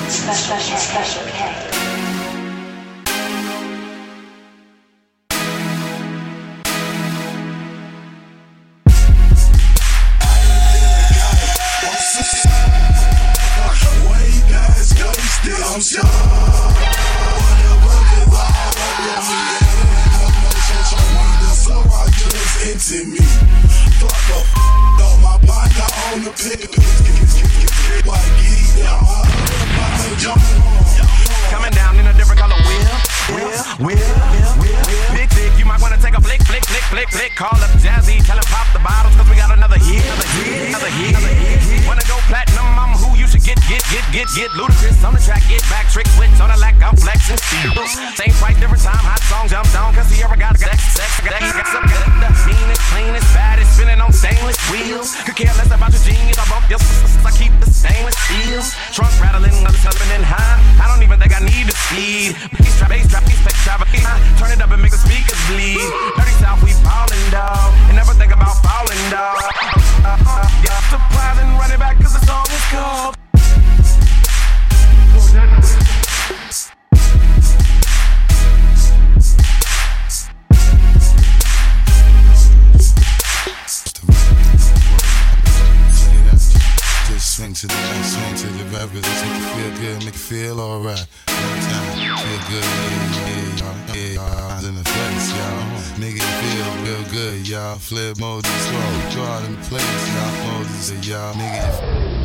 Special K. I'm sure whatever is all over me, so I just empty me. Fuck on my pocket on the pick. Like eat down, coming down in a different color wheel. Big thick, you might wanna take a flick. Call up Jazzy, tell him pop the bottles, cause we got another hit. Wanna go platinum, I'm who you should get ludicrous on the track, get back, trick switch on the lack, I'm flexing. Same price, different time, hot song, jumped on, cause he ever got sex. Meanest, cleanest, baddest, spinning on stainless wheels. Could care less about your genius, I bump your I keep the stainless steel. Trunk rattling, other television high. I don't even think I need the speed. Bass trap, turn it up and make the speakers bleed. Dirty South, we ballin', dawg, and never think about falling, dawg. Got supplies and run it back, cause the song is called. Swing to the left, swing to the right, really make you feel good, make you feel alright. One time, feel good, yeah, y'all. In the place, y'all. Nigga, feel real good, y'all. Flip mode, slow, go out in the place, y'all. Moses, y'all, nigga.